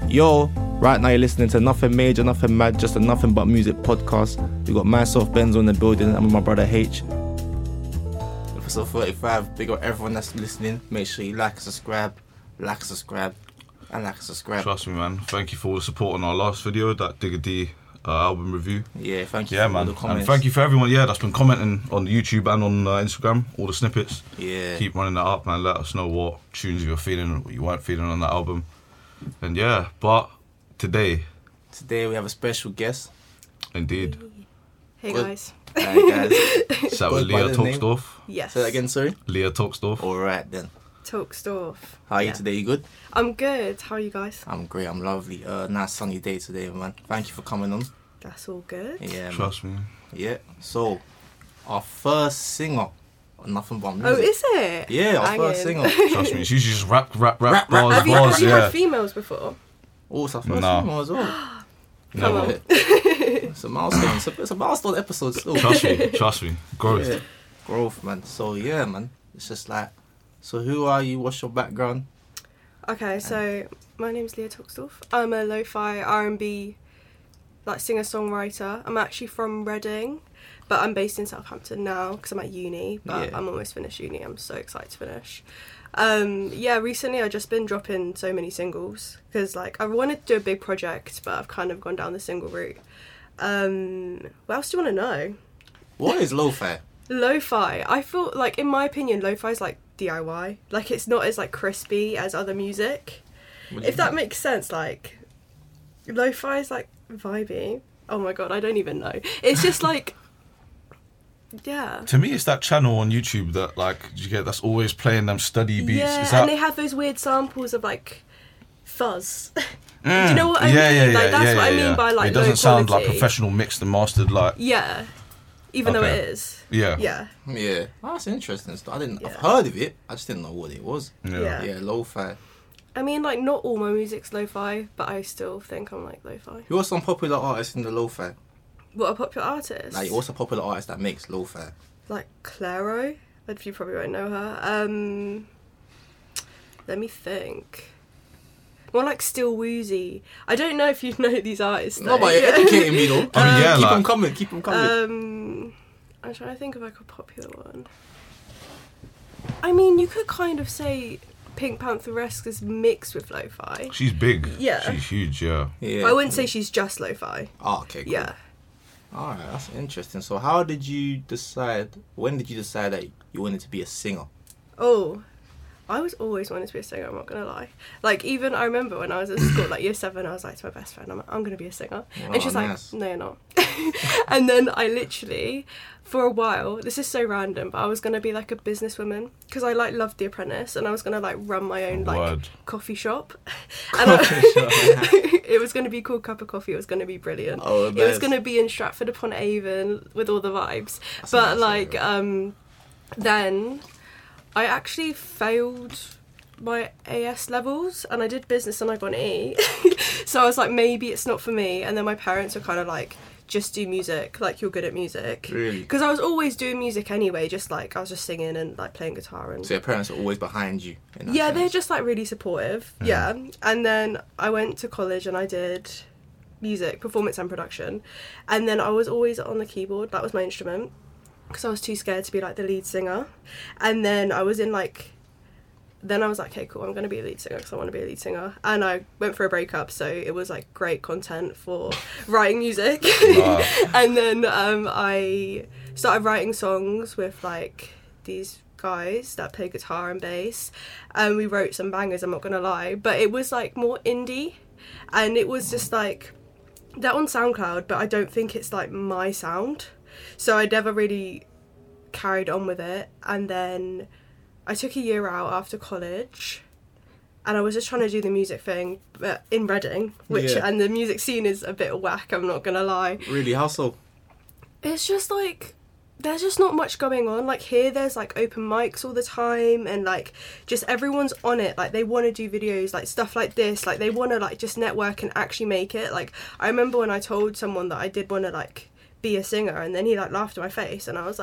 Yo, right now you're listening to Nothing Major, Nothing Mad, just a Nothing But Music podcast. We got myself, Benzo, in the building, and my brother H. Episode 35, big up everyone that's listening. Make sure you like and subscribe, and like and subscribe. Trust me, man. Thank you for all the support on our last video, that Digga D album review. Yeah, thank you for all man. the comments. And thank you for everyone, that's been commenting on YouTube and on Instagram, all the snippets. Yeah. Keep running that up, man. Let us know what tunes you were feeling, what you weren't feeling on that album. And but today we have a special guest. Indeed. Hey guys. Hi guys. So with Leah Toksdorf. Yes. Say that again, sorry? Leah Toksdorf. Alright then. Toksdorf. How are you today? You good? I'm good. How are you guys? I'm great, I'm lovely. Nice sunny day today, man. Thank you for coming on. That's all good. Yeah, Trust me. Yeah. So, our first singer on Nothing But Music. Oh, is it? Yeah, our first singer. Trust me. It's usually just rap, bars, Have you yeah. had females before? Oh, it's our first Nah. singer as well. Come on. It's a milestone. It's a milestone episode still. Trust me. Growth. Yeah. Growth, man. So, yeah, man. It's just like, so who are you? What's your background? Okay, so my name's Leah Toksdorf. I'm a lo-fi R&B singer-songwriter. I'm actually from Reading, but I'm based in Southampton now because I'm at uni, but I'm almost finished uni. I'm so excited to finish. Recently I've just been dropping so many singles because I wanted to do a big project, but I've kind of gone down the single route. What else do you want to know? What is lo-fi? Lo-fi, I feel in my opinion, lo-fi is DIY. It's not as crispy as other music. If that makes sense, lo-fi is vibey. Oh my god, I don't even know. It's just yeah. To me, it's that channel on YouTube that you get that's always playing them study beats. Yeah, and they have those weird samples of fuzz. Do Mm. you know what I mean? That's what I mean by it doesn't sound quality. professional mixed and mastered Yeah. Even though it is. Yeah. Yeah. Yeah. Oh, that's interesting. I've Yeah. heard of it. I just didn't know what it was. Yeah. Yeah, lo-fi. I mean, not all my music's lo-fi, but I still think I'm lo-fi. Who are some popular artists in the lo-fi? What, a popular artist? What's a popular artist that makes lo-fi? Clairo. You probably won't know her. Let me think. More Still Woozy. I don't know if you know these artists. No, but you're educating me though. Keep them coming. I'm trying to think of a popular one. I mean, you could kind of say Pink Pantheress is mixed with lo-fi. She's big. Yeah. She's huge, yeah. But I wouldn't say she's just lo-fi. Oh, okay, cool. Yeah. Alright, that's interesting. So when did you decide that you wanted to be a singer? Oh, I was always wanting to be a singer, I'm not going to lie. Even I remember when I was at school, year 7, I was to my best friend, I'm going to be a singer. Oh, and she's nice. no, you're not. And then I literally, for a while, this is so random, but I was going to be a businesswoman because I loved The Apprentice and I was going to run my own coffee shop. And it was going to be called Cup of Coffee. It was going to be brilliant. Oh, it was going to be in Stratford upon Avon with all the vibes. That's then I actually failed my AS levels and I did business and I got an E. So I was maybe it's not for me. And then my parents were kind of just do music, you're good at music. Really? Because I was always doing music anyway, just I was just singing and playing guitar. And so your parents are always behind you in that yeah, sense. they're just really supportive. Yeah. And then I went to college and I did music, performance and production. And then I was always on the keyboard, that was my instrument. Because I was too scared to be the lead singer. And then I was in then I was okay, cool, I'm going to be a lead singer because I want to be a lead singer. And I went for a breakup, so it was great content for writing music. Wow. And then I started writing songs with these guys that play guitar and bass. And we wrote some bangers, I'm not going to lie. But it was more indie. And it was just they're on SoundCloud, but I don't think it's my sound. So I never really carried on with it. And then I took a year out after college and I was just trying to do the music thing but in Reading, and the music scene is a bit whack, I'm not gonna lie. Really? How so? It's just there's just not much going on. Here there's open mics all the time and just everyone's on it. They want to do videos, stuff like this. They want to just network and actually make it. I remember when I told someone that I did want to be a singer and then he laughed in my face and I was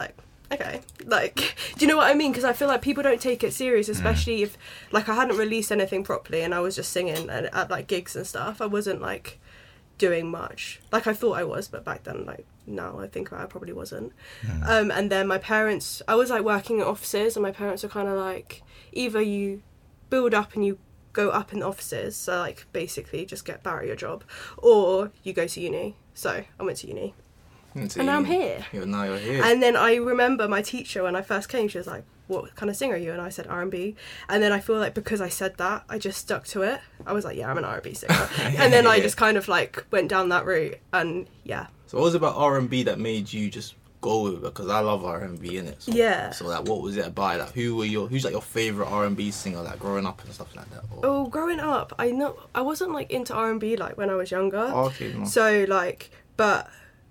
okay, like, do you know what I mean? Because I feel like people don't take it serious, especially if, like, I hadn't released anything properly and I was just singing at like gigs and stuff. I wasn't like doing much. Like, I thought I was, but back then, like, no, I think I probably wasn't. And then my parents, I was like working at offices, and my parents were kind of like, either you build up and you go up in the offices, so like basically just get better at your job, or you go to uni. So I went to uni. And now I'm here. Now you're here. And then I remember my teacher, when I first came, she was like, what kind of singer are you? And I said R&B. And then I feel like because I said that, I just stuck to it. I was like, yeah, I'm an R&B singer. And then I just kind of like went down that route, and yeah. So what was it about R&B that made you just go with it? Because I love R&B, innit? So, Yeah. So like, what was it about? Like, who's like your favorite R&B singer, like growing up and stuff like that? Or... Oh, growing up, I wasn't like into R&B like when I was younger. Oh, okay, no. So like, but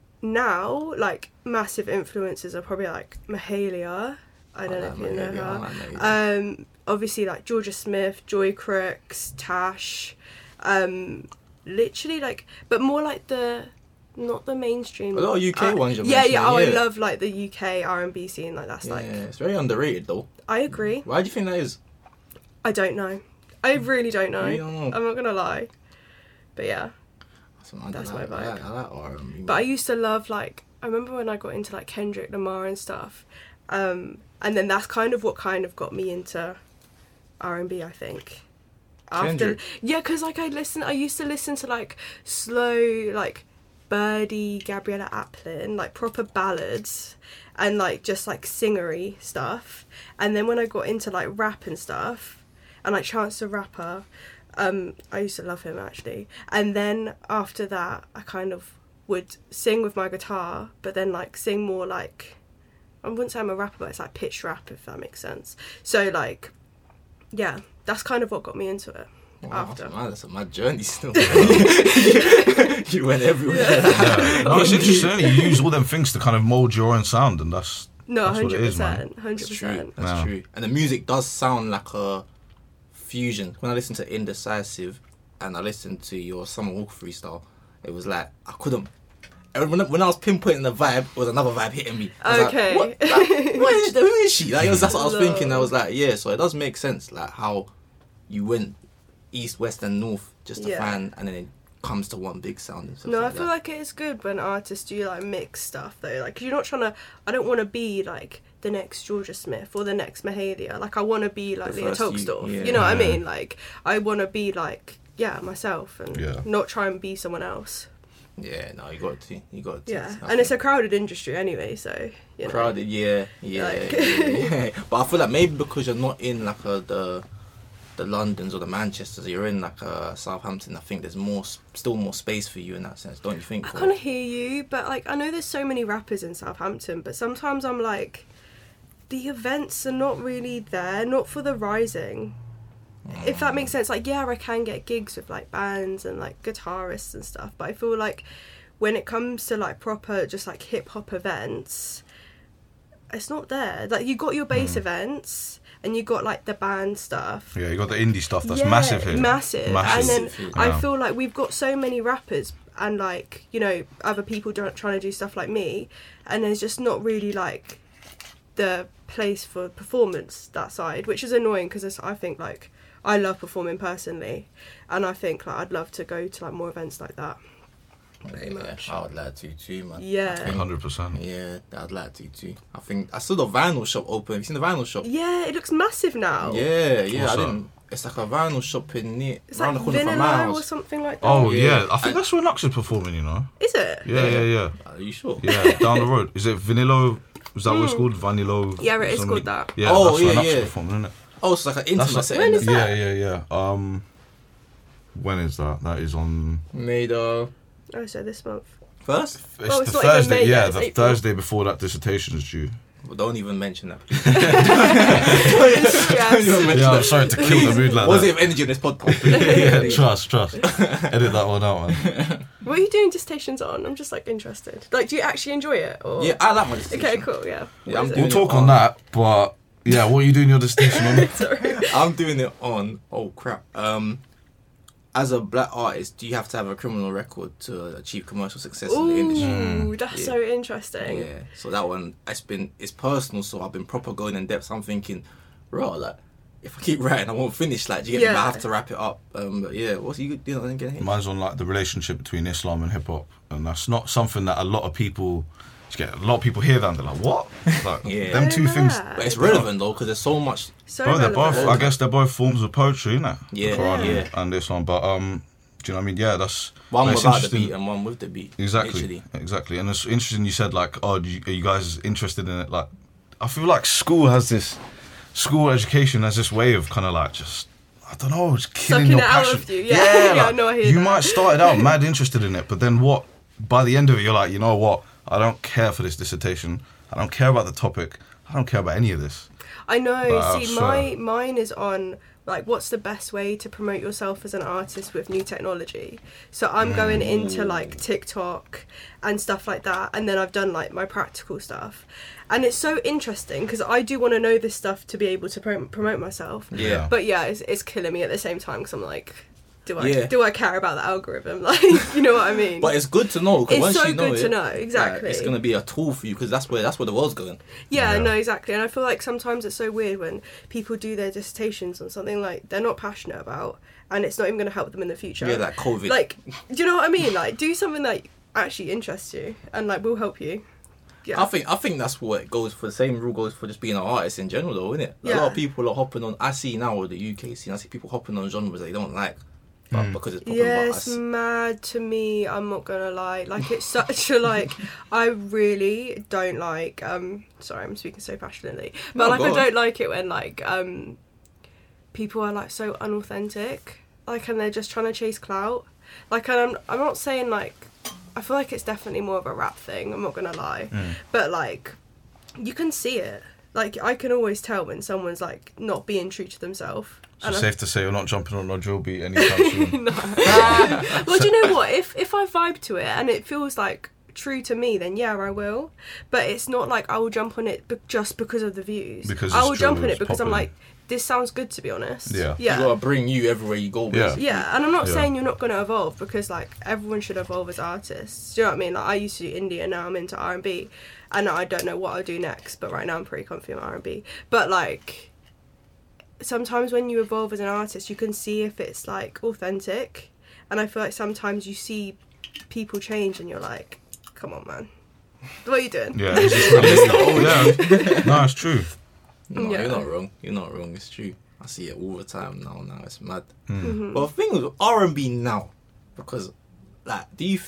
now like massive influences are probably like Mahalia. I don't know if you know her. Obviously like Georgia Smith, Joy Crooks, Tash. Literally like, but more like not the mainstream. A lot of UK ones you're yeah. mentioning, Oh, I love like the UK R&B scene. Like that's like. Yeah, it's very underrated though. I agree. Why do you think that is? I don't know. I really don't know. You don't know? I'm not gonna lie. But yeah. That's my vibe. I like R&B. But I used to love, like, I remember when I got into like Kendrick Lamar and stuff, and then that's kind of what kind of got me into R&B, I think. Kendrick? Yeah, because like I used to listen to like slow, like Birdie, Gabriella Aplin, like proper ballads, and like just like singery stuff. And then when I got into like rap and stuff, and like Chance the Rapper, I used to love him actually. And then after that, I kind of would sing with my guitar, but then like sing more like, I wouldn't say I'm a rapper, but it's like pitch rap, if that makes sense. So like, yeah, that's kind of what got me into it. Wow, after. that's a mad journey still. You went everywhere. Yeah. No, it's interesting. You use all them things to kind of mold your own sound, and that's No, what it is, man. 100%. That's true. 100%. That's Yeah. true. And the music does sound like a fusion. When I listened to Indecisive and I listened to your Summer Walk freestyle, it was like I couldn't. When I was pinpointing the vibe, it was another vibe hitting me. I was Okay. Like, who is she? Like, that's what I was thinking. I was like, yeah. So it does make sense, like how you went east, west, and north just to Yeah. find, and then it comes to one big sound. And stuff No, I like feel that. like it is good when artists do like mix stuff though. Like, 'cause you're not trying to. I don't want to be like the next Georgia Smith or the next Mahalia. Like, I want to be like The Leah first you- Tolstoy. yeah. You know what I mean? Like, I want to be like myself and Yeah. not try and be someone else. Yeah, no, you got to. Yeah, I and it's think- a crowded industry anyway, so you know. crowded, yeah. Like- Yeah. But I feel like maybe because you're not in like the Londons or the Manchesters, you're in like Southampton. I think there's still more space for you in that sense, don't you think? I kind of hear you, but like I know there's so many rappers in Southampton, but sometimes I'm like, the events are not really there, not for the rising. If that makes sense. Like, yeah, I can get gigs with like bands and like guitarists and stuff, but I feel like when it comes to like proper just like hip hop events, it's not there. Like, you got your bass events and you got like the band stuff. Yeah, you got the indie stuff that's Yeah, massive here. massive. And then Massive, I yeah. feel like we've got so many rappers and like, you know, other people trying to do stuff like me, and there's just not really like the place for performance that side, which is annoying because I think like I love performing personally, and I think like I'd love to go to like more events like that. Pretty much. I would like to too, man. Yeah. 100%. Yeah, I'd like to too. I think I saw the vinyl shop open. Have you seen the vinyl shop? Yeah, it looks massive now. Yeah. What's I that? didn't. It's like a vinyl shop in near It's around like the corner from my Vinilo or house. something like that. Oh, Yeah. yeah. I think that's where Nux is performing, you know? Is it? Yeah. Are you sure? Yeah, down the road. Is it Vanillo? Is that what it's called? Vanillo? Yeah, it is something? called that. Yeah, Oh, that's where yeah, Nux yeah. is performing, isn't it? Oh, it's like an intimate That's setting. When is that? Yeah. When is that? That is on... Made Oh, so this month. first. It's Oh, it's the not even Thursday, May yet, yeah, it's the April. Thursday before that dissertation is due. Well, don't even mention that. Yes. Don't even mention Yeah, I'm that. sorry to kill the mood like that. Positive energy in this podcast. Yeah, trust. Edit that one out, man. What are you doing dissertations on? I'm just like interested. Like, do you actually enjoy it? Or? Yeah, I like my dissertation. Okay, cool. Yeah. Yeah, I'm What is doing We'll it talk on that, but yeah, what are you doing your dissertation on? it? Sorry. I'm doing it on. Oh crap. as a black artist, do you have to have a criminal record to achieve commercial success in the industry? Ooh, that's Yeah. so interesting. Yeah. So that one, it's personal. So I've been proper going in depth. So I'm thinking, like, if I keep writing, I won't finish. Like, do you get me? I have to wrap it up. But yeah, what's you know? Thinking? Mine's on like the relationship between Islam and hip hop, and that's not something that a lot of people hear that and they're like, what? Like, Yeah. them two things. But it's relevant though, because there's so much. So Bro, they're relevant. both. I guess they're both forms of poetry, innit? Yeah, The Quran yeah. and this one, but do you know what I mean? Yeah, that's One it's without the interesting. beat and one with the beat. Exactly, Literally. and it's interesting. You said like, oh, are you guys interested in it? Like, I feel like school education has this way of kind of like just, I don't know, just killing Sucking your it out passion. of you. Yeah. Yeah, I know, I hear you that. might start it out mad interested in it, but then what? By the end of it, you're like, you know what? I don't care for this dissertation. I don't care about the topic. I don't care about any of this. I know. But I See, swear. mine is on like what's the best way to promote yourself as an artist with new technology. So I'm going into like TikTok and stuff like that, and then I've done like my practical stuff, and it's so interesting because I do want to know this stuff to be able to promote myself. Yeah. But yeah, it's killing me at the same time because I'm like, do Yeah. I care about the algorithm? Like, you know what I mean? But it's good to know, because It's once so you know good it, to know, like, exactly. it's gonna be a tool for you, because that's where the world's going. Yeah, Yeah. no, exactly. And I feel like sometimes it's so weird when people do their dissertations on something like they're not passionate about, and it's not even going to help them in the future. Yeah, like COVID. Like, do you know what I mean? Like, do something that actually interests you and like will help you. Yeah. I think that's what it goes for. The same rule goes for just being an artist in general, though, isn't it? A Yeah. lot of people are hopping on. I see now with the UK scene. I see people hopping on genres they don't like, but because it's popular. Yeah, But it's mad to me. I'm not gonna lie. Like, it's such a like. I really don't like. Sorry, I'm speaking so passionately, but No, like go I on. don't like it when like people are like so unauthentic, like, and they're just trying to chase clout. Like, and I'm not saying like. I feel like it's definitely more of a rap thing. I'm not gonna lie, but like, you can see it. Like, I can always tell when someone's like not being true to themselves. So safe to say you're not jumping on a drill beat anytime soon. Well, do you know what? If I vibe to it and it feels like true to me, then yeah, I will. But it's not like I will jump on it just because of the views. Because I it's will jump true, on it it's because I'm popular. like, this sounds good, to be honest. Yeah. you gotta Yeah. bring you everywhere you go. Yeah. Basically. Yeah, and I'm not Yeah. saying you're not going to evolve, because like everyone should evolve as artists. Do you know what I mean? Like, I used to do indie and now I'm into R&B, and I don't know what I'll do next, but right now I'm pretty comfy on R&B. But like, sometimes when you evolve as an artist, you can see if it's like authentic, and I feel like sometimes you see people change and you're like, come on, man, what are you doing? Yeah, it's just really, yeah. No, it's true. No, Yeah. you're not wrong. You're not wrong. It's true. I see it all the time now. Now it's mad. Mm-hmm. But the thing with R&B now, because like,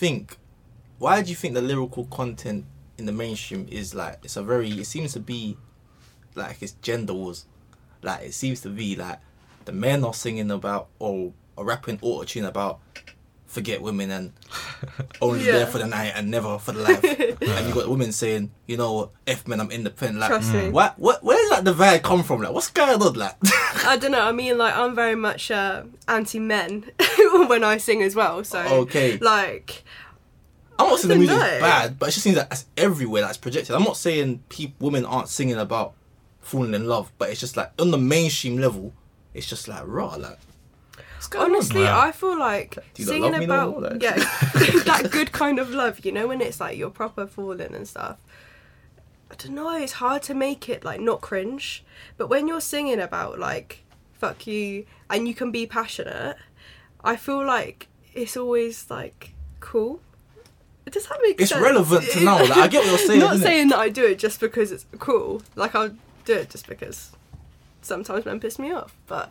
why do you think the lyrical content in the mainstream is like, it seems to be like it's gender wars. Like, it seems to be like the men are singing about or rapping auto-tune about forget women and only Yeah. there for the night and never for the life. And you got women saying, you know what, F men, I'm independent. Like, Trust me. what where's like the vibe come from? Like, what's going on? Like, I don't know. I mean, like, I'm very much anti-men when I sing as well. So Okay. like, I'm not saying the I don't music's know. bad, but it just seems like that's everywhere. That's projected. I'm not saying women aren't singing about falling in love, but it's just like on the mainstream level, it's just like raw. Like, what's going honestly, Yeah. I feel like Do you not singing love me no about more, like? yeah, that good kind of love, you know, when it's like you're proper falling and stuff. I don't know. It's hard to make it like not cringe, but when you're singing about like fuck you and you can be passionate, I feel like it's always like cool. Does that make It's sense? relevant to now. Like, I get what you're saying. Not innit? saying that I do it just because it's cool. Like, I'll do it just because sometimes men piss me off. But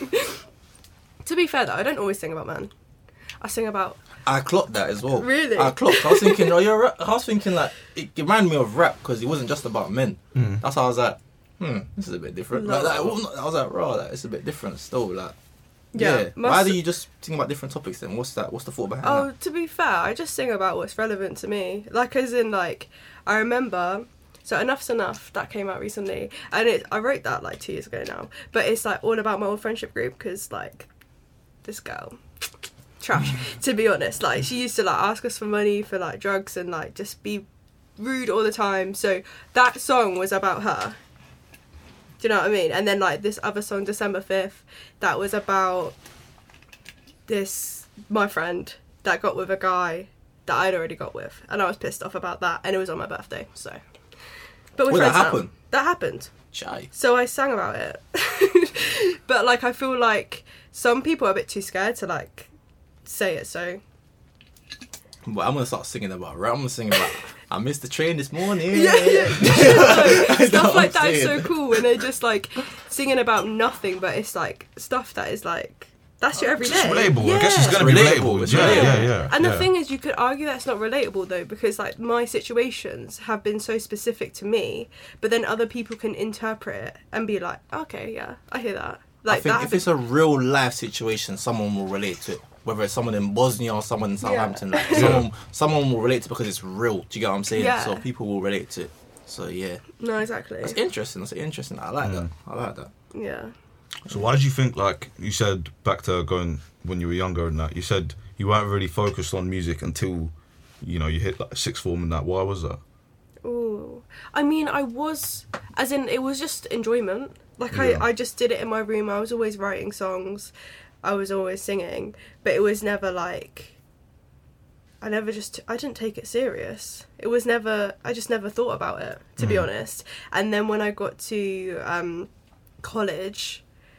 to be fair though, I don't always sing about men. I sing about I clocked that as well. Really? I clocked. I was thinking, I was thinking like it reminded me of rap because it wasn't just about men. That's how I was like, this is a bit different. No. Like, I was like, raw, like, it's a bit different still. Like, Yeah, yeah. Why do you just think about different topics then? What's the thought behind oh, that? to be fair, I just sing about what's relevant to me. Like, as in, like, I remember, so Enough's Enough, that came out recently, and I wrote that, like, 2 years ago now, but it's, like, all about my old friendship group, because, like, this girl, trash, to be honest. Like, she used to, like, ask us for money for, like, drugs and, like, just be rude all the time, so that song was about her. Do you know what I mean? And then, like, this other song, December 5th, that was about my friend that got with a guy that I'd already got with, and I was pissed off about that, and it was on my birthday, so. But we're Well, that friends now. happened? That happened. Shy. So I sang about it. But, like, I feel like some people are a bit too scared to, like, say it, so. But I'm gonna start singing about rap. I'm gonna sing about I missed the train this morning. Yeah. know Stuff what like I'm that is so saying? cool when they're just, like, singing about nothing, but it's, like, stuff that is, like, that's your everyday. It's relatable. Yeah. I guess it's gonna be Relatable. relatable. It's Yeah, relatable. yeah, yeah. And the yeah. thing is, you could argue that's not relatable though, because like my situations have been so specific to me, but then other people can interpret it and be like, okay, yeah, I hear that. Like I think that. if it's a real life situation, someone will relate to it. Whether it's someone in Bosnia or someone in Southampton, like someone will relate to it because it's real. Do you get what I'm saying? Yeah. So people will relate to it. So yeah, No, exactly. that's interesting. That's interesting. I like that. I like that. Yeah. So why did you think, like you said, back to going when you were younger and that, you said you weren't really focused on music until, you know, you hit like sixth form and that. Why was that? Ooh. I mean, I was, as in, it was just enjoyment. Like, Yeah. I just did it in my room. I was always writing songs. I was always singing. But it was never like, I didn't take it serious. It was never, I just never thought about it, to be honest. And then when I got to college,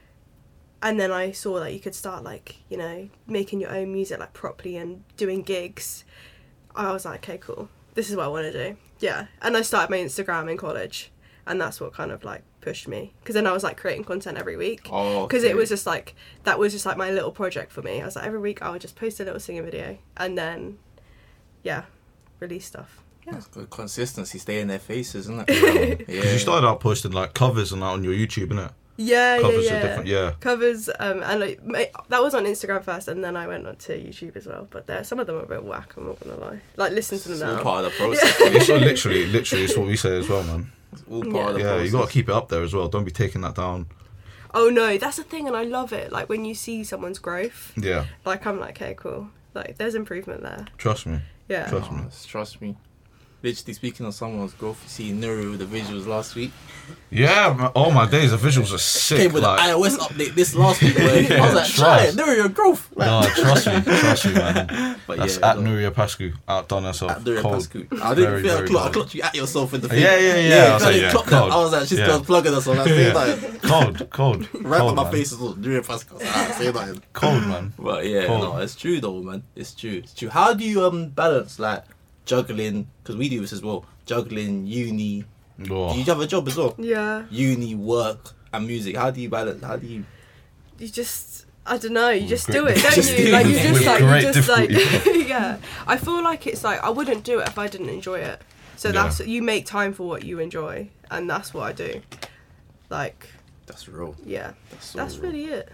and then I saw that you could start, like, you know, making your own music, like, properly and doing gigs, I was like, okay, cool. This is what I want to do. Yeah. And I started my Instagram in college, and that's what kind of, like, pushed me. Because then I was, like, creating content every week. Oh, Because okay. it was just, like, that was just, like, my little project for me. I was like, every week I would just post a little singing video, and then, yeah, release stuff. Yeah. That's good consistency. Stay in their faces, isn't it? Because you started out posting like covers and that on your YouTube, innit? Yeah, Covers yeah. are different, yeah. Covers, and like that was on Instagram first, and then I went on to YouTube as well. But some of them are a bit whack. I'm not gonna lie. Like, listen to them It's all now. part of the process. It's literally, it's what we say as well, man. It's all part of the Yeah, process. you got to keep it up there as well. Don't be taking that down. Oh no, that's the thing, and I love it. Like when you see someone's growth, Yeah, like I'm like, okay, cool. Like there's improvement there. trust me. Yeah. Trust me. Trust me. Literally speaking of someone's growth, you see Nuru with the visuals last week. Yeah, all my days, the visuals are sick. Came with Like, the iOS update this last week. Where I was like, trust. Nuru, your growth. Like, no, trust me, man. but That's yeah, at Nuria Pascu, outdone herself. At Nuru Cold. Pascu. I didn't Very, feel very I cold. clocked you at yourself in the thing. Yeah. I was I like, didn't yeah, clock that. cold. I was like, she's Yeah. still plugging us on that same time. Cold. Right on Cold, my man. face as well. Nuru Pascu. I was like, say that. Cold, man. But yeah, Cold. no, it's true though, man. It's true. How do you balance like juggling? Because we do this as well. Juggling uni. Oh. Do you have a job as well? Yeah. Uni, work, and music. How do you balance? How do you? You just, I don't know. You just great do it, don't Just you? do Like it. you just With like great you just like difficulty. yeah. I feel like it's like I wouldn't do it if I didn't enjoy it. So Yeah. that's you make time for what you enjoy, and that's what I do. Like That's real. yeah, That's so that's real. really it.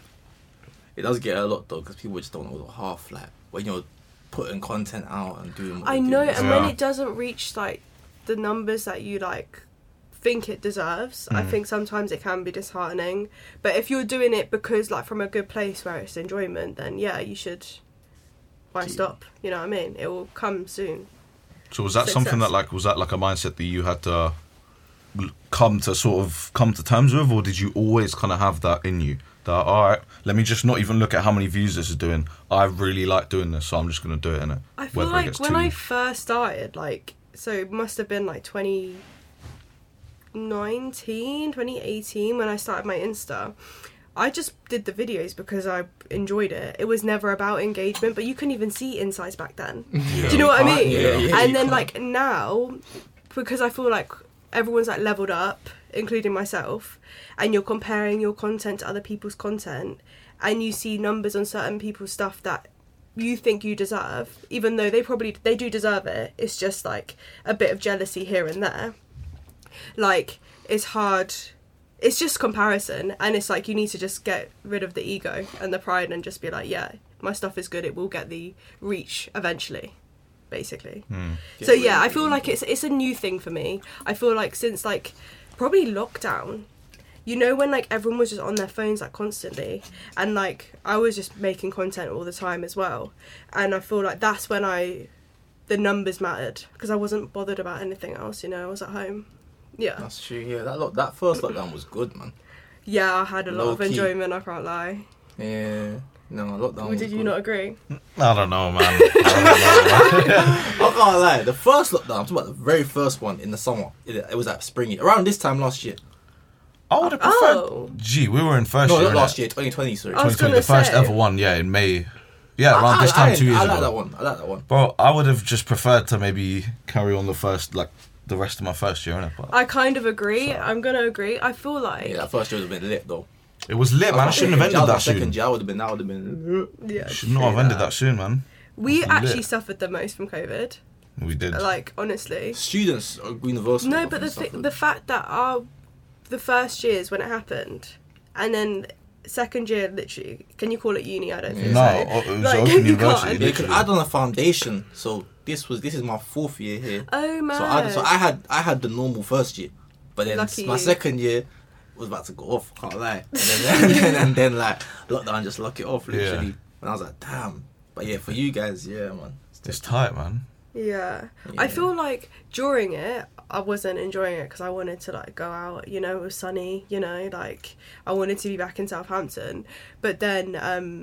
It does get a lot though, because people just don't know the half. Like when you're putting content out and doing. What I you're know, doing. and when Yeah. it doesn't reach like the numbers that you like think it deserves, I think sometimes it can be disheartening. But if you're doing it because like from a good place where it's enjoyment, then yeah, you should. Why Keep- stop? You know what I mean? It will come soon. So was that Success. something that like was that like a mindset that you had to come to terms with, or did you always kind of have that in you? That all right, let me just not even look at how many views this is doing. I really like doing this, so I'm just gonna do it, innit? I feel like when I first started, like, so it must have been like 2018 when I started my Insta. I just did the videos because I enjoyed it. It was never about engagement, but you couldn't even see insights back then. Do you know what I mean? Yeah, you and then can't. like now, because I feel like everyone's like leveled up, including myself, and you're comparing your content to other people's content, and you see numbers on certain people's stuff that you think you deserve, even though they do deserve it. It's just like a bit of jealousy here and there. Like it's hard. It's just comparison, and it's like you need to just get rid of the ego and the pride and just be like, yeah, my stuff is good. It will get the reach eventually, basically. So yeah, I feel like it's a new thing for me. I feel like since like probably lockdown, you know, when like everyone was just on their phones like constantly, and like I was just making content all the time as well, and I feel like that's when the numbers mattered because I wasn't bothered about anything else. You know, I was at home. Yeah. That's true. Yeah, that first lockdown was good, man. Yeah, I had a lot of Low-key. enjoyment, I can't lie. Yeah. No, lockdown. Or was did you good. not agree? I don't know, man. I can't lie. The first lockdown, I'm talking about the very first one in the summer. It was at spring, around this time last year. I would have preferred. Oh. Gee, we were in first No, year. not innit? last year, 2020. Sorry. I was 2020, gonna the first say. ever one, yeah, in May. Yeah, around this time 2 years I ago. like that one. I like that one. Bro, I would have just preferred to maybe carry on the rest of my first year, innit? But I kind of agree. I'm gonna agree. I feel like Yeah, that first year would have been lit though. it was lit, man. I shouldn't have ended that soon. Second year, that would have been. yeah, Should not have true ended that. that soon, man. We Lit. actually suffered the most from COVID. We did. Like honestly. Students are universal. No, but the fact that the first years when it happened, and then second year literally, can you call it uni? I don't think No, so. it was Like, open you university. can't. They could add on a foundation. So this is my 4th year here. Oh man. So I had the normal first year, but then Lucky my you. second year was about to go off. Can't lie. And then like lockdown just lock it off literally. Yeah. And I was like, damn. But yeah, for you guys, yeah, man. It's tight, man. Yeah. Yeah. I feel like during it, I wasn't enjoying it because I wanted to like go out, you know, it was sunny, you know, like I wanted to be back in Southampton. But then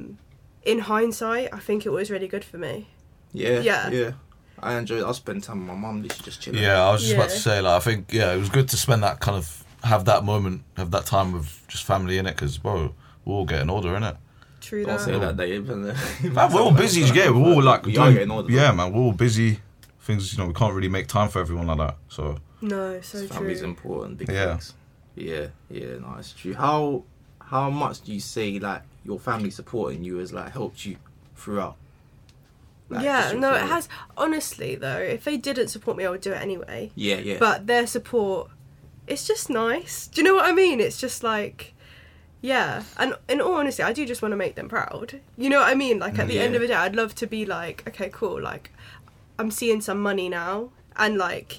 in hindsight, I think it was really good for me. Yeah. I enjoyed it. I spent time with my mum, literally just chilling. Yeah, I was just about Yeah. to say, like, I think, it was good to spend that kind of, have that moment, have that time with just family in it, because, bro, we're all getting older, innit? True Don't that. say that, Dave. Man, we're all busy, you get it? We're all like, we are getting older. yeah, man, we're all busy. Things, we can't really make time for everyone like that, so. No, so Family's true. important. Big Yeah. things. Yeah, no, it's true. How much do you say like your family supporting you has like helped you throughout? Like, Yeah, just your no, it career? has. Honestly, though, if they didn't support me, I would do it anyway. Yeah. But their support, it's just nice. Do you know what I mean? It's just like, yeah. And in all honesty, I do just want to make them proud. You know what I mean? Like, at the end Yeah. of the day, I'd love to be like, okay, cool. Like, I'm seeing some money now. And, like,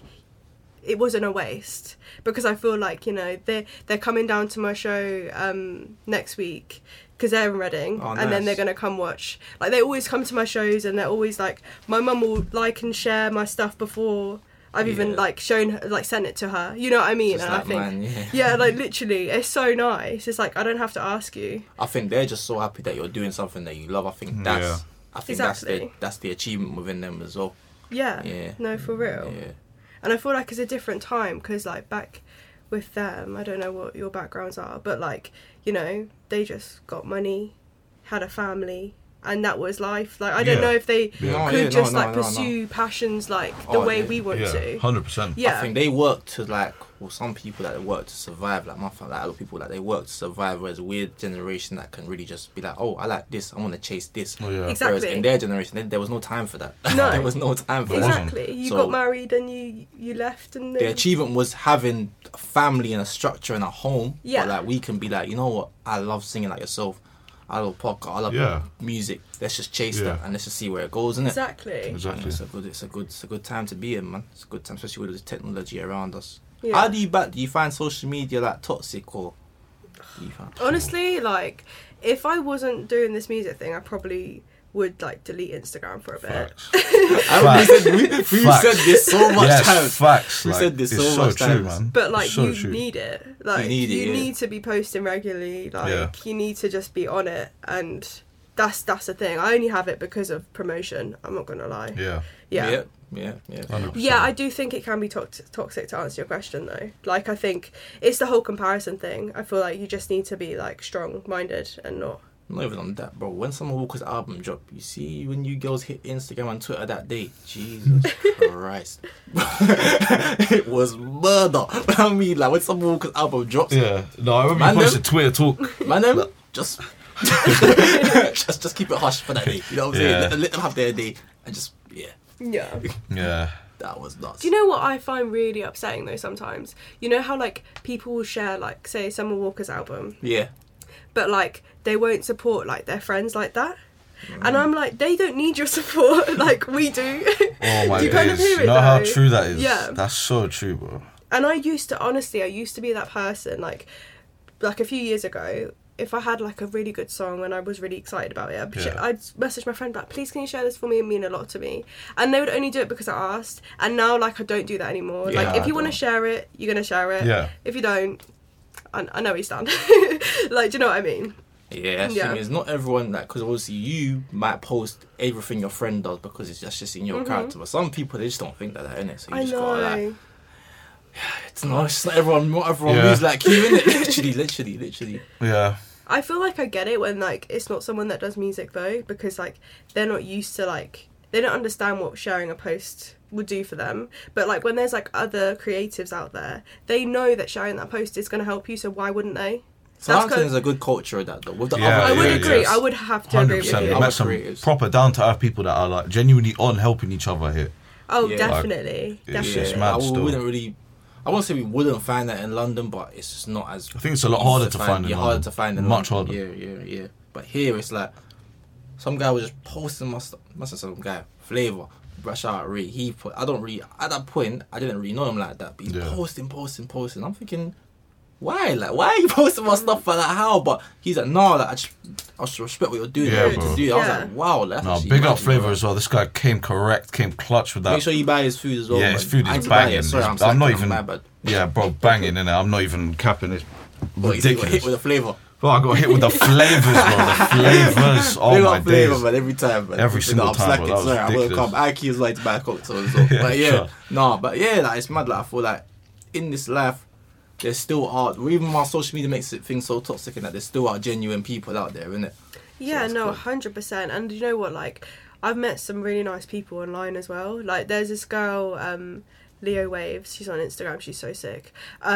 it wasn't a waste. Because I feel like, you know, they're coming down to my show next week. Because they're in Reading, Oh, and then nice. they're going to come watch. Like, they always come to my shows, and they're always like, my mum will like and share my stuff before I've even Yeah. like shown her, like sent it to her. You know what I mean? Just And like I think, mine, yeah. yeah, like literally, it's so nice. It's like I don't have to ask you. I think they're just so happy that you're doing something that you love. I think that's Yeah. I think Exactly. that's the achievement within them as well. Yeah. Yeah. No, for real. Yeah. And I feel like it's a different time because like back with them, I don't know what your backgrounds are, but like, you know, they just got money, had a family, and that was life. Like I don't Yeah. know if they Yeah. could No, just no, like no, no. pursue passions like the Oh, way yeah. we want Yeah, to. 100%. Yeah. I think they work to like, well, some people that work to survive, like my family, like a lot of people that they work to survive. Whereas we're a generation that can really just be like, oh, I like this, I want to chase this. Oh, yeah. Exactly. Whereas in their generation, there was no time for that. No. There was no time for It that. wasn't. Exactly. You So- got married and you left and The then... achievement was having a family and a structure and a home. Yeah. But like we can be like, you know what? I love singing like yourself. I love podcast. I love Yeah. music. Let's just chase Yeah. that and let's just see where it goes, innit? Exactly. Exactly. It's a good time to be in, man. It's a good time, especially with the technology around us. Yeah. How do you find social media like toxic or? Do you find? Honestly, like, if I wasn't doing this music thing, I probably would like delete Instagram for a bit. Facts. We've Facts. said this so much Yes, times. facts. We like, said this it's so much true, times. man. But like, So you true. need it. Like, need it, you yeah. need to be posting regularly. Like, Yeah. you need to just be on it, and that's the thing. I only have it because of promotion. I'm not gonna lie. Yeah. Yeah. Yeah. 100%. Yeah, I do think it can be toxic to answer your question though. Like, I think it's the whole comparison thing. I feel like you just need to be like strong-minded and not. Not even on that, bro. When Summer Walker's album dropped, you see when you girls hit Instagram and Twitter that day, Jesus Christ, it was murder. I mean, like when Summer Walker's album drops, Yeah. No, I remember Man, you posted Twitter talk. man, them just just keep it hush for that day. You know what I'm Yeah. saying? Let them have their day and just Yeah. Yeah. that was nuts. Do you know what I find really upsetting though sometimes? You know how like people will share like say Summer Walker's album, Yeah. but like they won't support like their friends like that. Mm. And I'm like, they don't need your support like we do. Oh my Do you kind of days. hear it You know how though? true that is? Yeah. That's so true, bro. And I used to be that person like a few years ago. If I had like a really good song and I was really excited about it, Yeah. I'd message my friend like, please can you share this for me? It mean a lot to me. And they would only do it because I asked. And now like I don't do that anymore. Yeah, like if I you want to don't. share it, you're gonna share it. Yeah. If you don't, I know where you stand. Like, do you know what I mean? Yeah, that's the thing is not everyone that, because obviously you might post everything your friend does because it's just in your character, but some people they just don't think that innit. So you just gotta like, it's not everyone moves like you innit. literally. Yeah. I feel like I get it when like it's not someone that does music though, because like they're not used to like they don't understand what sharing a post would do for them. But like when there's like other creatives out there, they know that sharing that post is going to help you, so why wouldn't they? Southampton is a good culture of that though. With the I would agree. Yes. I would have to agree with you. They met some proper down to earth people that are like genuinely on helping each other here. Oh, definitely. It's just mad still. I won't say we wouldn't find that in London, but it's just not as. I think it's a lot harder to find. Harder to find in much London. harder. Yeah. But here it's like some guy was just posting my stuff. Must have some guy Flavor. Brush out Ray. He put. I don't really. At that point, I didn't really know him like that. But he's posting. I'm thinking, why? Like, why are you posting my stuff like that? How? But he's like, no, like, I should respect what you're doing. Yeah, to bro. do. I was like, wow. That's big up Flavor as well. This guy came clutch with that. Make sure you buy his food as well. Yeah, his food is banging. I'm not even. Mad, yeah, bro, banging in it. I'm not even capping. It's ridiculous. He got hit with a Flavor. Bro, I got hit with the flavors, bro. The flavors. Oh my days. Flavor, man, every time, man. Every single time, bro. That was I will come. Aki was like to buy a cocktail as well. But yeah, but yeah, like it's mad. Like I feel like in this life, there's still art. Even while social media makes things so toxic, and that there still are genuine people out there, isn't it? Yeah, so 100%. And you know what? Like, I've met some really nice people online as well. Like, there's this girl, Leo Waves. She's on Instagram. She's so sick.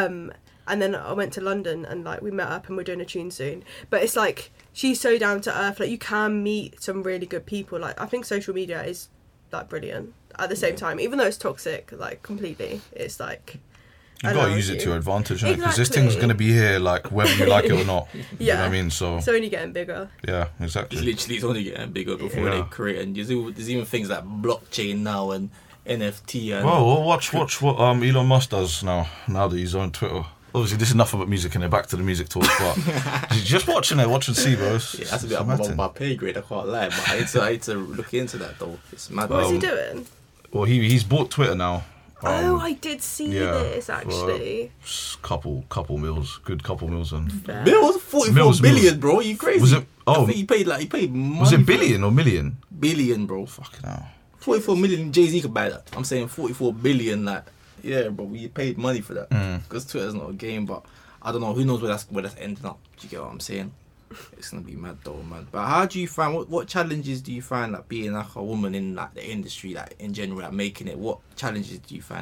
And then I went to London and like we met up and we're doing a tune soon. But it's like she's so down to earth. Like you can meet some really good people. Like I think social media is like brilliant at the same time, even though it's toxic. Like completely, it's like you gotta use it to your advantage, because this thing's gonna be here, like whether you like it or not. You know what I mean? So it's only getting bigger. Yeah, exactly. It's only getting bigger before they create. And there's even things like blockchain now and NFT. And well, watch what Elon Musk does now that he's on Twitter. Obviously, this is nothing but music, and they're back to the music talk. But just watch and see, bro. Yeah, that's a bit above my pay grade. I can't lie, but I need to look into that though. It's mad. What's he doing? Well, he's bought Twitter now. I did see this actually. Couple mils, good couple mils, and mils, 44 billion, bro. You crazy? Was it? Oh, I think he paid money. Was it billion or million? Billion, bro. Fucking hell. 44 million. Jay-Z could buy that. I'm saying 44 billion. Like, yeah, bro. We paid money for that because Twitter's not a game, but I don't know. Who knows where that's ending up? Do you get what I'm saying? It's gonna be mad though, man. But how do you find what challenges do you find like being like a woman in like the industry, like in general, like making it? What challenges do you find?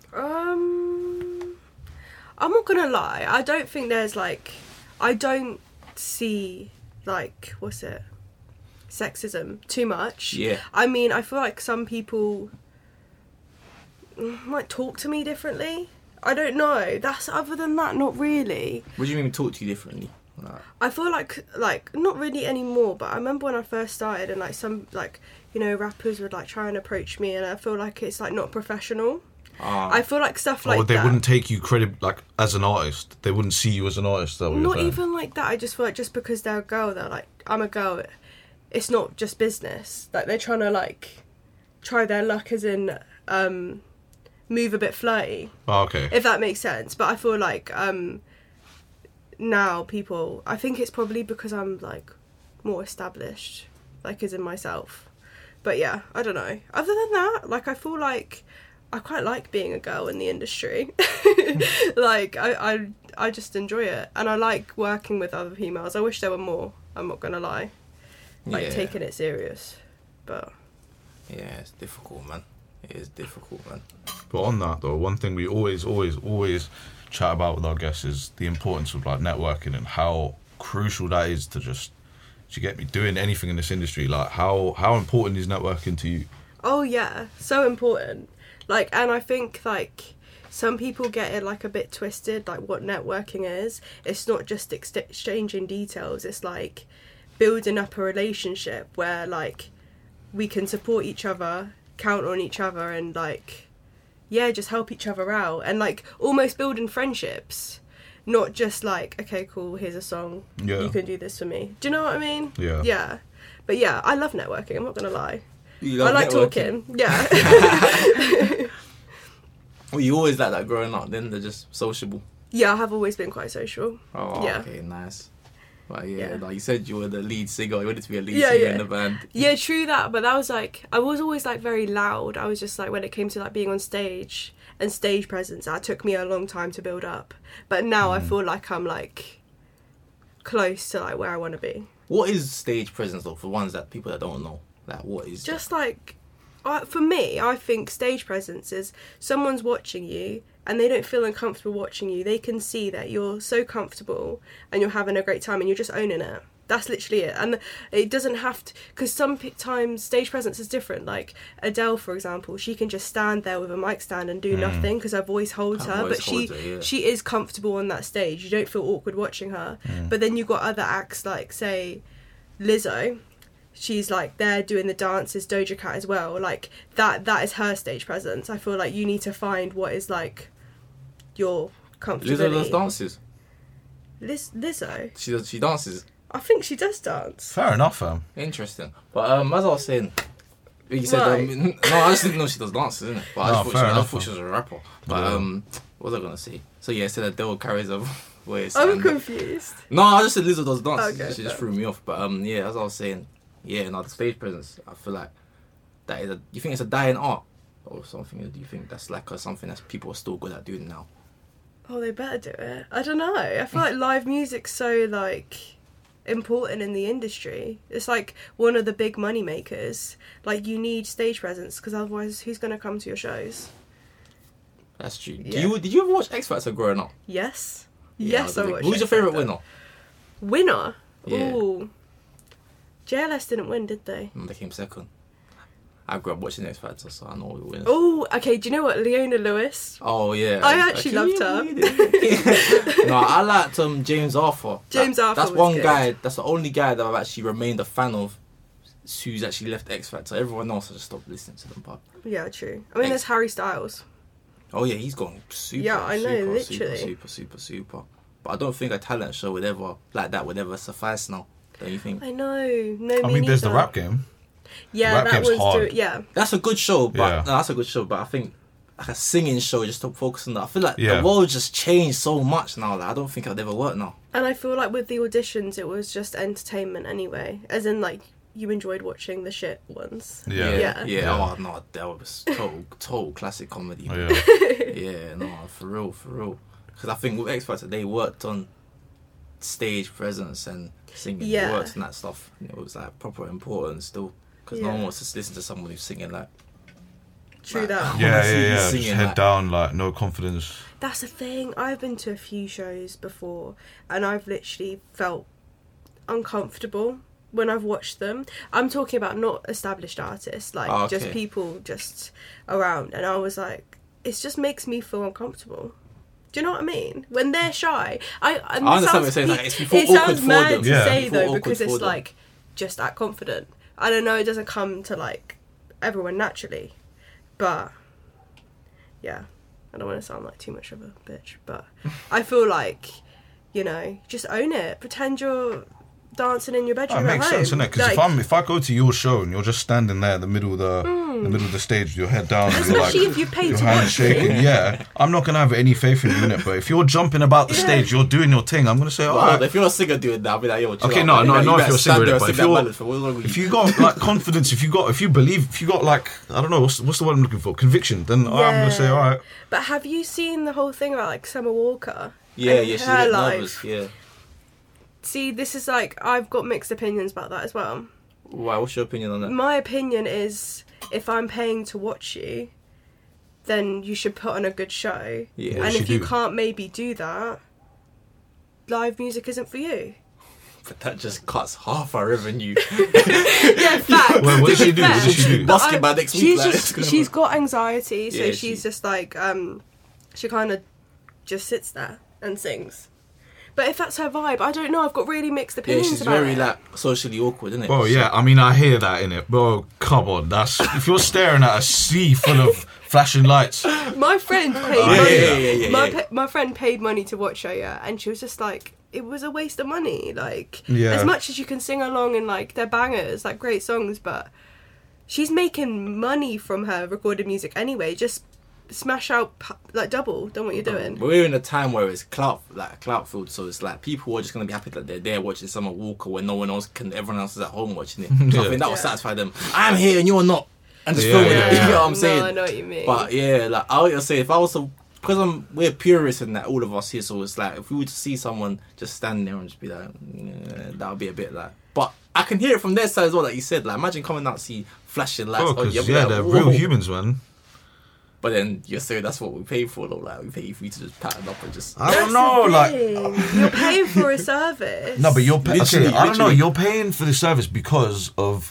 I'm not gonna lie. I don't think there's like I don't see like what's it? Sexism too much. Yeah. I mean, I feel like some people might talk to me differently. I don't know. That's other than that, not really. What do you mean talk to you differently? I feel like not really anymore, but I remember when I first started and like some like rappers would like try and approach me, and I feel like it's like not professional. I feel like stuff like that. Or they wouldn't take you credit like as an artist. They wouldn't see you as an artist. Not even like that. I just feel like just because they're a girl, they're like, I'm a girl. It's not just business. Like they're trying to like try their luck, as in move a bit flirty. Oh, okay. If that makes sense. But I feel like now people, I think it's probably because I'm like more established, like as in myself. But yeah, I don't know. Other than that, like I feel like I quite like being a girl in the industry. Like I just enjoy it, and I like working with other females. I wish there were more. I'm not gonna lie. Like taking it serious, but yeah, it's difficult, man. It is difficult, man. But on that though, one thing we always chat about with our guests is the importance of like networking and how crucial that is to just, do you get me, doing anything in this industry. Like how important is networking to you? Oh yeah, so important. Like, and I think like some people get it like a bit twisted, like what networking is. It's not just exchanging details. It's like building up a relationship where like we can support each other, count on each other, and like just help each other out, and like almost building friendships, not just like, okay, cool, here's a song, you can do this for me. Do you know what I mean? Yeah. But yeah, I love networking, I'm not gonna lie. I like talking. Yeah. Well, you always like that growing up, then they're just sociable. Yeah, I have always been quite social. Oh, yeah. Okay, nice. But yeah, Yeah. like you said, you were the lead singer. You wanted to be a lead Yeah, singer yeah. in the band. Yeah, true that, but that was like, I was always like very loud. I was just like, when it came to like being on stage and stage presence, that took me a long time to build up. But now I feel like I'm like close to like where I want to be. What is stage presence though, for ones that people that don't know? Like, what is Just like, for me, I think stage presence is someone's watching you and they don't feel uncomfortable watching you. They can see that you're so comfortable and you're having a great time and you're just owning it. That's literally it. And it doesn't have to, because sometimes stage presence is different. Like Adele, for example, she can just stand there with a mic stand and do nothing because her voice holds Her her. voice But holds her, yeah. she is comfortable on that stage. You don't feel awkward watching her. But then you've got other acts like, say, Lizzo. She's like there doing the dances, Doja Cat as well. Like that is her stage presence. I feel like you need to find what is like your comfortability. Lizzo does dances. Lizzo? She dances. I think she does dance. Fair enough, fam. Interesting. But as I was saying, you said Right. no, I just didn't know she does dances, innit? But No, I fair enough, thought she was a rapper. But Yeah. what was I gonna say? So yeah, I said Adele carries a voice. I'm and- confused. No, I just said Lizzo does dance. Okay, She just fair. threw me off. But yeah, as I was saying, yeah, no, the stage presence. I feel like that is you think it's a dying art or something? Or do you think that's like something that people are still good at doing now? Oh, they better do it. I don't know. I feel like live music's so like important in the industry. It's like one of the big money makers. Like you need stage presence because otherwise, who's gonna come to your shows? That's true. Yeah. Did you ever watch X Factor growing up? Yes. Yeah, Yes, I watched. Who's your X favorite Factor. winner? Winner? Yeah. Ooh. JLS didn't win, did they? They came second. I grew up watching X Factor, so I know all the winners. Oh, okay. Do you know what? Leona Lewis. Oh yeah. I actually Can you loved her. believe it? No, I liked James Arthur. James Arthur That's was one good. guy. That's the only guy that I've actually remained a fan of. Who's actually left X Factor. Everyone else I just stopped listening to them. But Yeah, true. I mean, there's Harry Styles. oh yeah, he's gone super. Yeah, I know, super, literally. super. But I don't think a talent show would ever suffice now. Don't you think? I know. No, I me mean, there's the neither. rap game. Yeah, Rap that game's was hard. yeah. That's a good show, but Yeah. no, that's a good show. But I think like a singing show, just to focus on that. I feel like Yeah. the world just changed so much now. Like, I don't think it'll ever work now. And I feel like with the auditions, it was just entertainment anyway. As in, like, you enjoyed watching the shit ones. Yeah. Yeah. Oh no, that was total classic comedy. Oh, yeah. Yeah, no, for real. Because I think with X Factor, they worked on stage presence and singing. Yeah. They worked on that stuff. It was like proper important still. Because no Yeah. one wants to listen to someone who's singing like. True Like, that. Yeah, Honestly, yeah. singing Just head like- down, like, no confidence. That's the thing. I've been to a few shows before, and I've literally felt uncomfortable when I've watched them. I'm talking about not established artists, like Oh, okay. just people just around. And I was like, it just makes me feel uncomfortable. Do you know what I mean? When they're shy, I understand what you're saying, like, it's before it awkward sounds for mad them. to Yeah. say Before though awkward because for it's them. like just that confident. I don't know. It doesn't come to like everyone naturally, but yeah, I don't want to sound like too much of a bitch, but I feel like, you know, just own it. Pretend you're dancing in your That bedroom at makes home. sense, innit? Because if I go to your show and you're just standing there in the middle of the stage with your head down, and you're like, Especially if you pay your to hands watch shaking, me. yeah, I'm not gonna have any faith in you, innit? But if you're jumping about the Yeah. stage, you're doing your thing, I'm gonna say, Well, alright. if you're a singer doing that, I'll be like, yo, chill Okay, out, no, man. no, You no. If better you're a stand singer, there and but sing if that you're, ballad for what's wrong with if you? you got like confidence, if you believe, if you got like, I don't know, what's the word I'm looking for? Conviction. Then I'm gonna say, Yeah. alright. But have you seen the whole thing about like Summer Walker? Yeah, and she's a her bit life? nervous. Yeah. See, this is like, I've got mixed opinions about that as well. Why? What's your opinion on that? My opinion is, if I'm paying to watch you, then you should put on a good show. Yeah. And she if you do? can't maybe do that, live music isn't for you. But that just cuts half our revenue. Yeah, fact. Well, what did she do? What did she do? But Busking by next week, She's like, just, it's gonna- she's got anxiety, so Yeah, she's she- just like, she kind of just sits there and sings. But if that's her vibe, I don't know. I've got really mixed Yeah, opinions she's about very it. like socially awkward, isn't it? Bro, yeah, I mean, I hear that in it, bro. Come on, that's if you're staring at a sea full of flashing lights. My friend paid I money. hear that. Yeah. My friend paid money to watch her, yeah, and she was just like, it was a waste of money. Like, Yeah. as much as you can sing along and like they're bangers, like great songs, but she's making money from her recorded music anyway. Just smash out like double than what you're doing. We're in a time where it's clout filled, so it's like people are just gonna be happy that they're there watching Summer Walker when no one else can. Everyone else is at home watching it. So I think that will satisfy them. I'm here and you're not, and just filming it. You know what I'm saying? No, I know what you mean. But yeah, like I would say, if I was to, because we're purists in that, all of us here. So it's like if we were to see someone just stand there and just be like, that would be a bit like. But I can hear it from their side as well. Like you said, like imagine coming out, see flashing lights. Oh, you'll because be like, they're whoa. real humans, man. But then you're saying that's what we pay for, though. Like we pay for you to just pattern up and just. I don't know, like. You're paying for a service. No, but you're okay. Literally, I don't know. literally. You're paying for the service because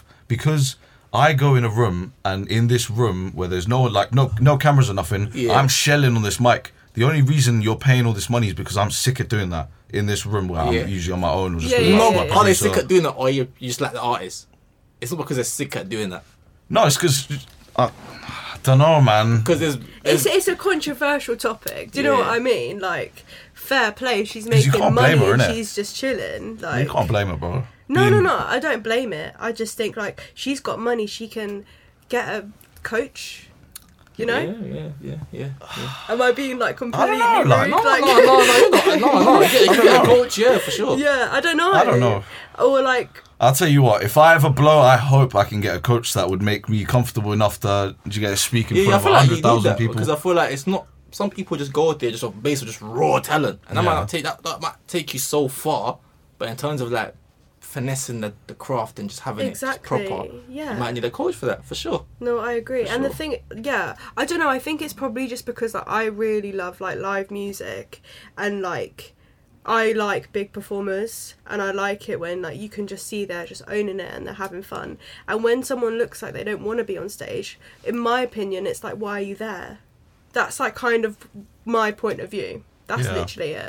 I go in a room, and in this room where there's no cameras or nothing, Yeah. I'm shelling on this mic. The only reason you're paying all this money is because I'm sick at doing that in this room where Yeah. I'm usually on my own or just Yeah, with yeah, my- No, yeah, but yeah. are they producer. sick at doing that, or you just like the artist? It's not because they're sick at doing that. No, it's because I don't know, man. Because It's a controversial topic. Do you know Yeah. what I mean? Like, fair play. She's 'Cause you making can't money blame her, and innit? she's just chilling. You Like, can't blame it, bro. no. I don't blame it. I just think like she's got money. She can get a coach. You know? Yeah. Am I being like completely know, rude? like, No, Like, you're not. No. You get a coach, yeah, for sure. yeah, I don't know. I don't know. Or like, I'll tell you what, if I ever blow, I hope I can get a coach that would make me comfortable enough to speak in Yeah, I front of feel like you need 100,000 that people. because I feel like it's not. Some people just go out there just off base of just raw talent, and that might not take that might take you so far. But in terms of like finessing the craft and just having Exactly, it proper, yeah. you might need a coach for that for sure. no, I agree. For And the sure. thing, yeah, I don't know. I think it's probably just because like I really love like live music and like. I like big performers and I like it when like you can just see they're just owning it and they're having fun. And when someone looks like they don't want to be on stage, in my opinion, it's like, why are you there? That's like kind of my point of view. That's Yeah. literally it.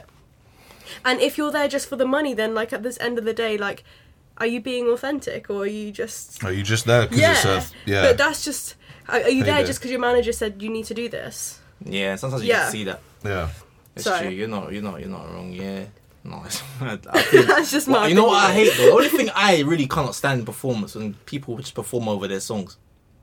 And if you're there just for the money, then like at this end of the day, like, are you being authentic or are you just... Are you just there because it's But that's just... Are you there Payday. just because your manager said you need to do this? Yeah, sometimes you Yeah. can see that. Yeah. It's So- true. You're not wrong. Yeah. No, I think, That's just my you know what I opinion. hate though? The only thing I really cannot stand in performance when people just perform over their songs.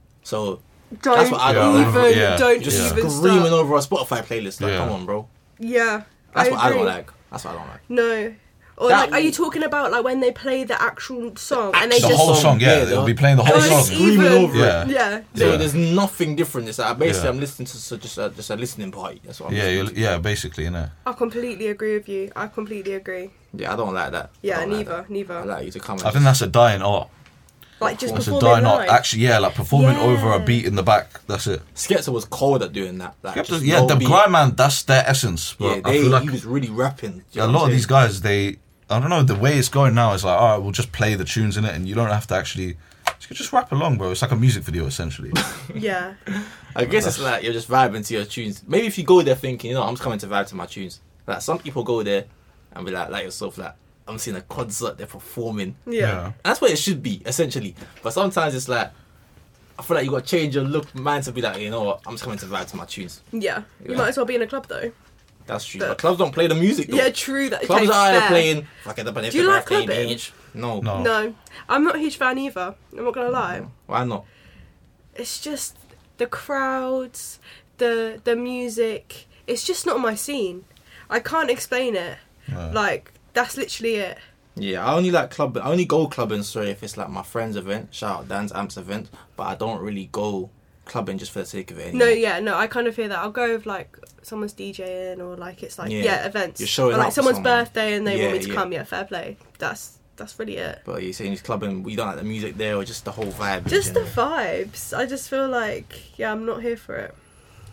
So Don't That's what I don't like. even, Yeah. don't just even screaming start. over a Spotify playlist. Like, Yeah. come on, bro. Yeah, That's what I agree. don't like. That's what I don't like. No. Or That- like, are you talking about like when they play the actual song and they The just whole song, yeah. Yeah, They'll the- be playing the whole Oh, song. it's Screaming even. over it. Yeah. So Yeah. there's nothing different. It's like basically Yeah. I'm listening to just a listening party. That's what I'm Yeah, listening to. yeah, basically, innit? I completely agree with you. I completely agree. Yeah, I don't like that. Yeah, I don't like that. neither. I like you to come and I think that's a dying art. Like just It's a performing dying art. live. Actually, yeah, like performing Yeah. over a beat in the back. That's it. Skepta was cold at doing that. Like, just Yeah, no the beat. grind man, that's their essence. Yeah, But I feel like he was really rapping. You know a what lot I'm of these saying? guys, I don't know, the way it's going now is like, all right, we'll just play the tunes in it and you don't have to actually, you can just rap along, bro. It's like a music video, essentially. Yeah. I guess it's like you're just vibing to your tunes. Maybe if you go there thinking, you know, I'm just coming to vibe to my tunes. Like some people go there and be like yourself, like I'm seeing a concert, they're performing. Yeah. And that's what it should be, essentially. But sometimes it's like, I feel like you got to change your look, mind to be like, you know what, I'm just coming to vibe to my tunes. Yeah. You Yeah. might as well be in a club though. That's true. But- But clubs don't play the music though. Yeah, true. That Clubs okay, are fair. playing. Fuck it up and Do you like birthday, clubbing? bitch. No. No. No, I'm not a huge fan either. I'm not gonna lie. Why not? It's just the crowds, the music. It's just not my scene. I can't explain it. No. Like that's literally it. Yeah, I only like clubbing. I only go clubbing, sorry, if it's like my friend's event. Shout out Dan's Amps event. But I don't really go clubbing just for the sake of it. No, anymore. yeah, no, I kind of hear that. I'll go with like someone's DJing or like it's like Yeah. events. You're showing or, like up for someone's someone. birthday and they want Yeah, me to yeah. come. Yeah, fair play. That's really it. But you're saying it's clubbing, we don't like the music there or just the whole vibe? in Just the general? vibes. I just feel like I'm not here for it.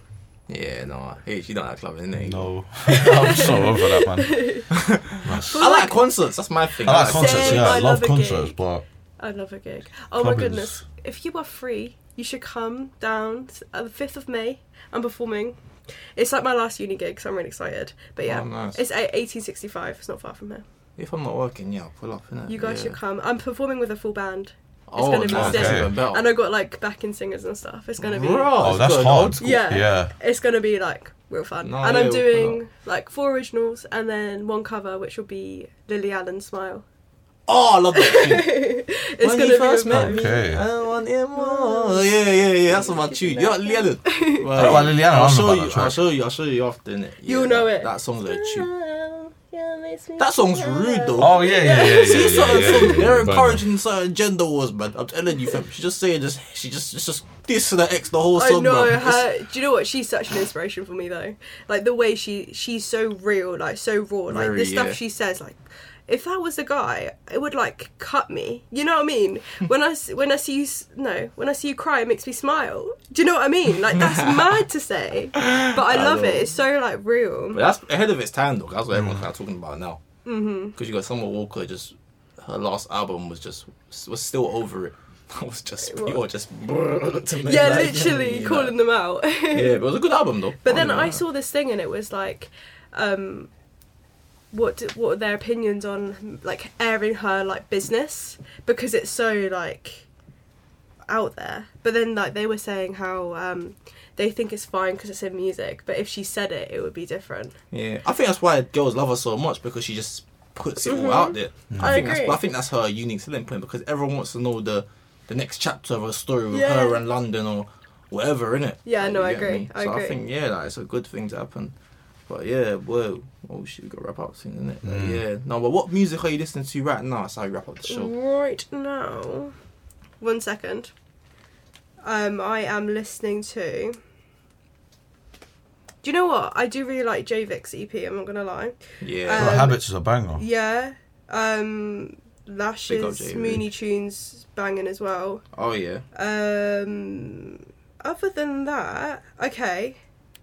Yeah, no, hey, you don't like clubbing, innit? No. I'm so over that, man. I like concerts, that's my thing. I like like concerts, Same, yeah. I I love love a concerts, gig. but I love a gig. Oh my Clubbing's- goodness. If you are free, you should come down the 5th of May. I'm performing. It's like my last uni gig, so I'm really excited. But yeah, Oh, nice. it's 1865. It's not far from here. If I'm not working, yeah, I'll pull up, innit? You guys yeah. should come. I'm performing with a full band. Oh, gonna be nice. sick. That's even better. And I got like backing singers and stuff. It's gonna be Oh, that's good, hard. old school. Yeah. yeah. it's gonna be like real fun. No, and yeah, I'm we'll doing like 4 originals and then 1 cover, which will be Lily Allen's Smile. Oh, I love that tune. It's When gonna you be first with met me. me, Okay. I want him more. Yeah, that's my tune. You know Lily Allen? Oh, well, Lily Allen, I I'll don't know show about you. that track. I'll show you after, innit? You'll know it. That song's a tune. That song's rude though. Oh yeah. See, certain songs, they're Banger. encouraging certain gender wars, man. I'm telling you, fam. She just dissing her ex the whole song, I know man. her. Do you know what? She's such an inspiration for me, though. Like the way she's so real, like so raw. Like Very, the stuff yeah. she says, like if I was a guy, it would like cut me. You know what I mean? When I see you cry, it makes me smile. Do you know what I mean? Like that's mad to say, but I love it. It's so like real. But that's ahead of its time, though. That's what everyone's kind of talking about now. Because you got Summer Walker, just her last album was still over it. That was just pure, just to me, Yeah, like, literally you know. calling them out. Yeah, but it was a good album though. But then I saw this thing and it was like, what are their opinions on like airing her like business because it's so like out there. But then like they were saying how they think it's fine because it's in music, but if she said it, it would be different. Yeah, I think that's why girls love her so much because she just puts it all out there. I agree. I think that's her unique selling point because everyone wants to know the next chapter of her story with Yeah. her and London or whatever, innit? Yeah, no, I You get agree. me? I So agree. I think like, it's a good thing to happen. But yeah, whoa, oh shit, we got to wrap up soon, innit? Yeah, no, but what music are you listening to right now? That's how you wrap up the show. Right now, 1 second. I am listening to. Do you know what? I do really like Javic's EP. I'm not gonna lie. Yeah, Well, Habits is a banger. Yeah. Big up Lashes, Javic. Mooney Tunes banging as well. oh yeah. Other than that, okay.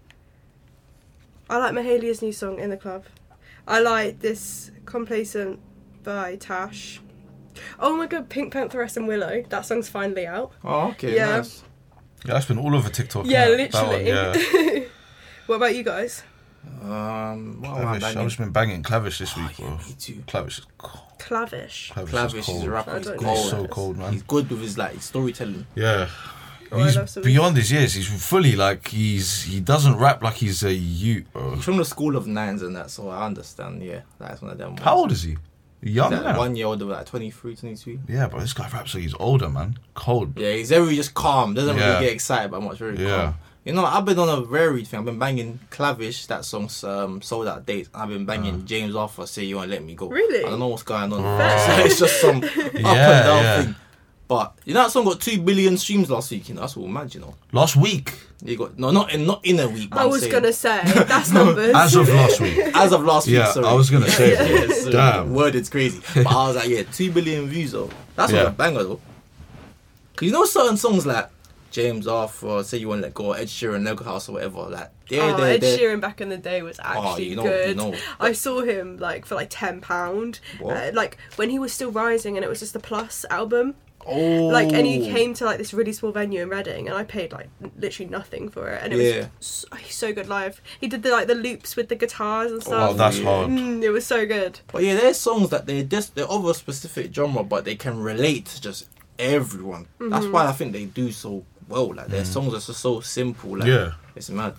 I like Mahalia's new song, In the Club. I like this Complacent by Tash. Oh my god, Pink Pantheress and Willow. That song's finally out. Oh okay, Yeah. nice. Yeah, that's been all over TikTok. Yeah, innit? That one, literally. yeah. What about you guys? What am I Clavish. I've banging? just been banging Clavish this week, bro. Me too. Clavish is cold. Clavish. Clavish is a rapper. I He's don't He's know. cold. so cold, man. He's good with his like storytelling. Yeah. Oh, I He's love some- beyond his years. He's fully like he doesn't rap like he's a youth, bro. He's from the school of nines and that, so I understand. Yeah, that's one of them. How old is he? Young Like now. 1 year older, like 23, 22. Yeah, but this guy raps like he's older, man. Cold. Yeah, he's very just calm. Doesn't Yeah. really get excited by much. Very Yeah. calm. You know, I've been on a varied thing. I've been banging Clavish, that song's Sold Out Dates. I've been banging James Arthur, Say You Won't Let Me Go. Really? I don't know what's going on. Fair. It's just some up and Yeah, down yeah. thing. But you know that song got 2 billion streams last week. You know that's all mad. You know Last week, you got not in a week. But I I'm was saying, gonna say that's numbers. as of last week. as of last Yeah, week. Sorry. I was gonna say. Yeah, sorry. Damn. Word, it's crazy. But I was like, yeah, 2 billion views though. That's Yeah. not a banger though. Cause you know certain songs like James Arthur, Say You Won't Let Go, Ed Sheeran, Lego House or whatever. Like Ed Sheeran back in the day was actually you know, good. you know. I saw him like for like £10. What? Like when he was still rising, and it was just the Plus album. Oh, Like, and he came to like this really small venue in Reading, and I paid like literally nothing for it, and it was he's so good live. He did the loops with the guitars and Oh, stuff. that's Yeah. hard. It was so good. But yeah, there's songs that they're of a specific genre, but they can relate to just everyone. That's why I think they do so well. Like their songs are just so simple. Like, Yeah. it's mad.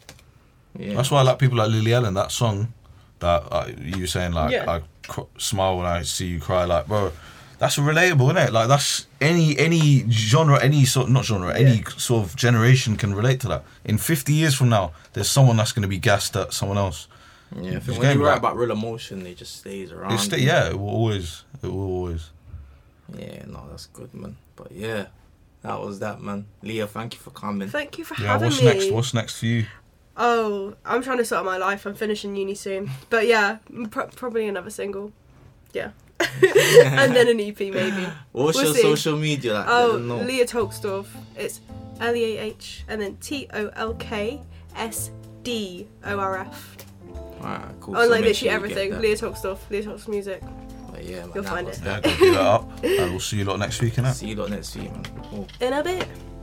Yeah, That's why I like people like Lily Allen. That song that you were saying, like, Yeah. I smile when I see you cry. Like, bro, that's relatable, isn't it? Like, that's any genre, any sort, not genre, any sort of generation can relate to that. In 50 years from now, there's someone that's going to be gassed at someone else. yeah. I Just think when going you write back. about real emotion, it just stays around. Yeah, it will always. Yeah, no, that's good, man. But yeah, that was that, man. Leah, thank you for coming. Thank you for Yeah, having what's me. next? What's next for you? Oh, I'm trying to sort out my life. I'm finishing uni soon, but yeah, probably another single. Yeah, and then an EP maybe. What's We'll your see. social media like? I Oh, don't know. Leah Tolksdorf. It's Leah and then TOLKSDORF. Alright, cool. Oh, So like make literally sure you everything. get that. Leah Tolksdorf. Leah Tolks Music. But yeah, man, You'll that find was it. Yeah, that. go do that up. And we'll see you lot next week, innit? See you lot next week, man. Cool. In a bit.